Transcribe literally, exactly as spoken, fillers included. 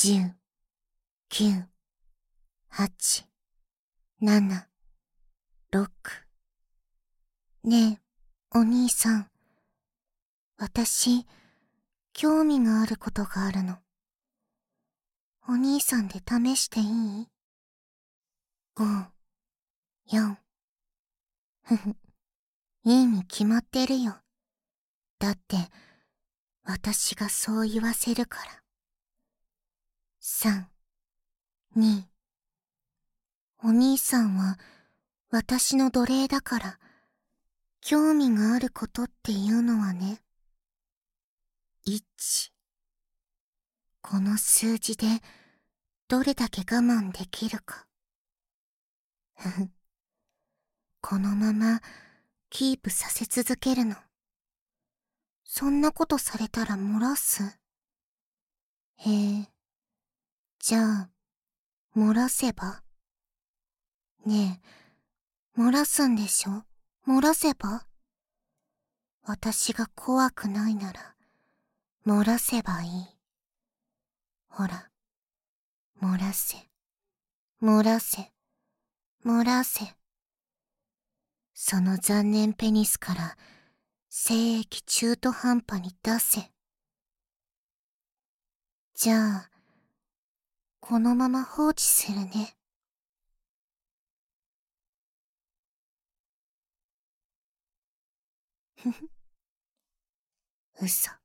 じゅう、きゅう、はち、なな、ろく。ねえ、お兄さん。私、興味があることがあるの。お兄さんで試していい？ ご、よん。ふふ、いいに決まってるよ。だって、私がそう言わせるから。さん、に。お兄さんは、私の奴隷だから、興味があることっていうのはね。いち。この数字で、どれだけ我慢できるか。ふふ。このまま、キープさせ続けるの。そんなことされたら漏らす？へえ。じゃあ、漏らせば？ねえ、漏らすんでしょ？漏らせば？私が怖くないなら、漏らせばいい。ほら、漏らせ、漏らせ、漏らせ。その残念ペニスから、精液中途半端に出せ。じゃあ、このまま放置するね。ふふ。嘘。